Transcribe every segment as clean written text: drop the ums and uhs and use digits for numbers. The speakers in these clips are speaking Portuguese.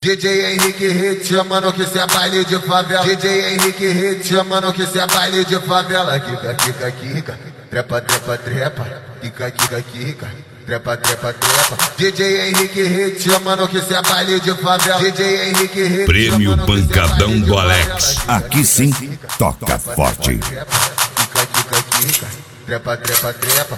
DJ Henrique Hit, mano, que cê é baile de favela. DJ Henrique Hit, mano, que cê é baile de favela. Quica, quica, quica, trepa, trepa, trepa. Quica, quica, quica, trepa, trepa, trepa. DJ Henrique Hit, mano, que cê é baile de favela. DJ Henrique Hit, Prêmio Pancadão do Alex. Aqui sim, toca forte. Quica, quica, quica, trepa, trepa, trepa.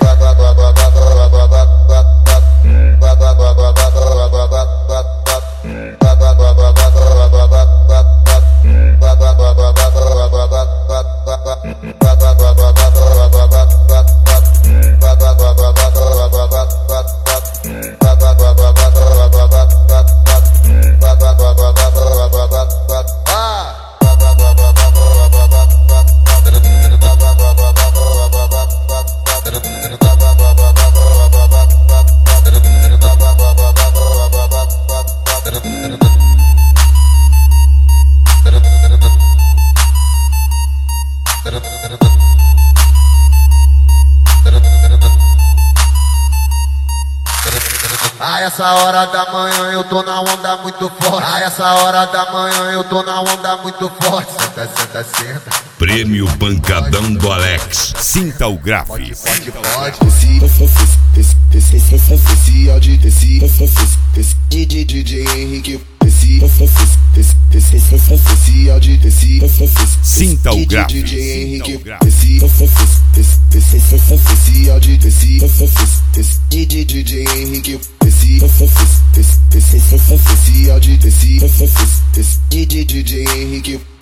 A essa hora da manhã eu tô na onda muito forte. A essa hora da manhã eu tô na onda muito forte. Senta, senta, senta. Prêmio Pancadão do Alex. Sinta o grave. Pode, pode. Desci, Audi, desci. DJ Henrique, desci. Desci, Audi, desci. Sinta o grave. DJ Henrique, desci. Desci, Audi, desci. DJ Henrique, desci. Desci, Audi, desci. DJ Henrique.